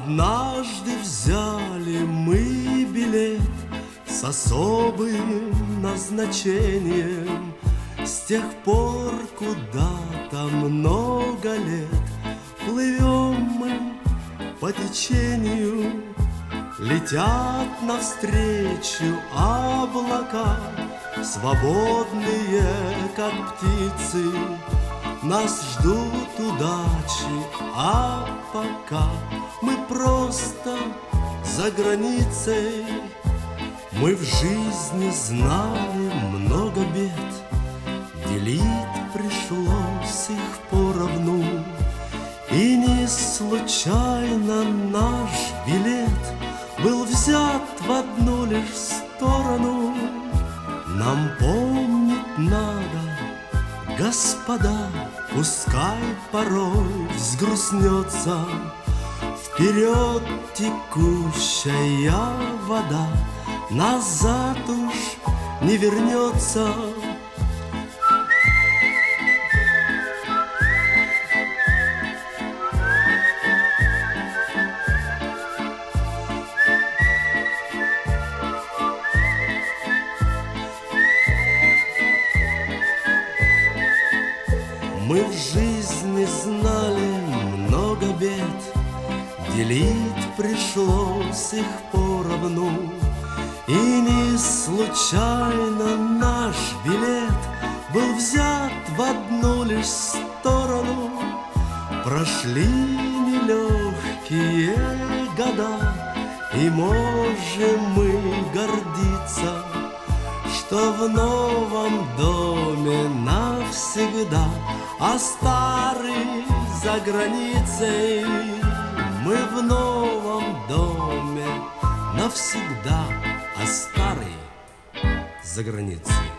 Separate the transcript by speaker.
Speaker 1: Однажды взяли мы билет с особым назначением. С тех пор куда-то много лет плывем мы по течению. Летят навстречу облака, свободные, как птицы. Нас ждут удачи, а пока мы просто за границей. Мы в жизни знали много бед, делить пришлось их поровну. И не случайно наш билет был взят в одну лишь сторону. Нам помнить надо, господа, пускай порой взгрустнется, вперед текущая вода назад уж не вернется. Мы в жизни знали много бед, делить пришлось их поровну. И не случайно наш билет был взят в одну лишь сторону. Прошли нелегкие года, и можем мы гордиться, что в новом доме навсегда, а старый за границей. Мы в новом доме навсегда, а старый за границей.